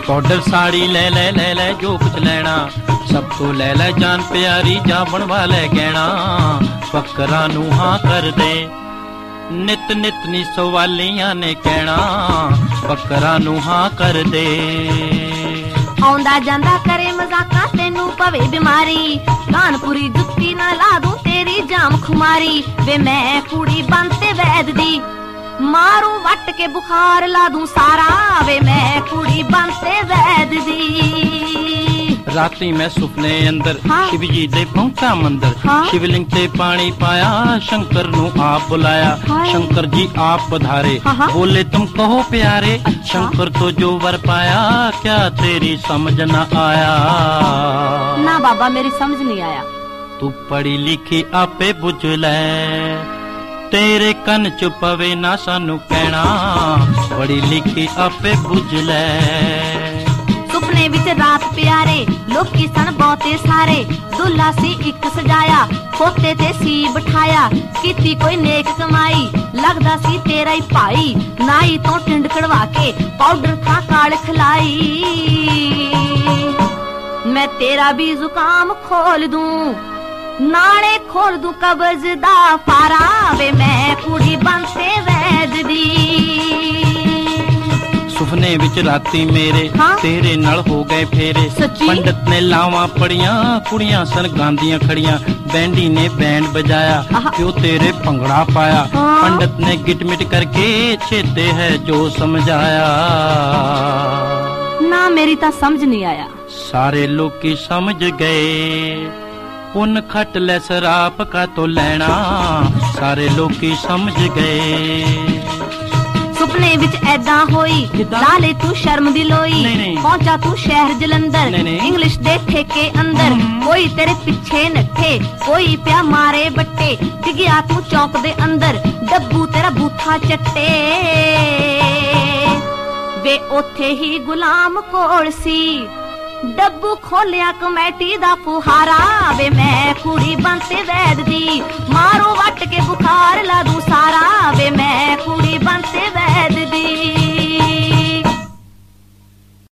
Powder sari ले ले जो कुछ लेना, सब तो ले ले जान प्यारी जा बनवा ले गहना। फकरा नू हाँ कर दे नित नित नी सवालियां ने कहना, फकरा नू हाँ कर दे। आउंदा जांदा करे मजाका तेनू पवे बीमारी, कानपुरी जुत्ती ना ला दूं तेरी जाम खुमारी। वे मैं कुड़ी बनते वैद दी, मारू वट के बुखार ला दूं सारा। वे मैं कुड़ी बनते वैद दी। राती मैं सुपने अंदर हाँ। शिव जी दे पहुंचा मंदिर, हाँ। शिवलिंग ते पानी पाया, शंकर नू आप बुलाया। हाँ। शंकर जी आप पधारे, हाँ। बोले तुम कहो प्यारे। अच्छा। शंकर तो जो वर पाया, क्या तेरी समझ न आया? ना बाबा मेरी समझ नहीं आया। तू पढ़ी लिखी आपे बुझ ले, तेरे कन च पवे ना सानू कहना। पढ़ी लिखी आपे बुझ ले। सुपने विच रात प्यारे, लोकी सन बहुते सारे। दुल्हा सी एक सजाया, खोते ते सी बिठाया। कीती कोई नेक कमाई, लगदा सी तेरा ही भाई। नाई तो टिंड कड़वा के पाउडर था काल खलाई। मैं तेरा भी जुकाम खोल दूं, नाले खोल दूं कब्ज दा फारा। वे मैं कुड़ी बनते वैद दी। सुपने विच राती मेरे, हाँ? तेरे नाल हो गए फेरे। सच्ची? पंडित ने लावां पड़ियां, कुड़ियां सन गांदियां खड़ियां। बैंडी ने बैंड बजाया, क्यों तेरे भंगड़ा पाया। हाँ? पंडित ने गिट मिट करके चेते है जो समझाया। ना मेरी ता समझ नहीं आया। सारे लोग की समझ गए, पुन खट ले शराप का तो लेना। सारे लोग की समझ गए। सुपने विच ऐदा होई, लाले तू शर्म दी लोई। नहीं। पहुंचा तू शहर जलंधर, नहीं। इंग्लिश दे ठेके अंदर। कोई तेरे पिछे नट्ठे, कोई प्या मारे बट्टे। डिगया तू चौक दे अंदर, डब्बू तेरा बूथा चट्टे। वे ओथे ही गुलाम कोल सी, डब्बू खोलिया कमेटी दा फुहारा। वे मैं कुड़ी बनते वैद दी, मारो वट के बुखार ला दूं सारा। वे मैं कुड़ी बनते वैद दी।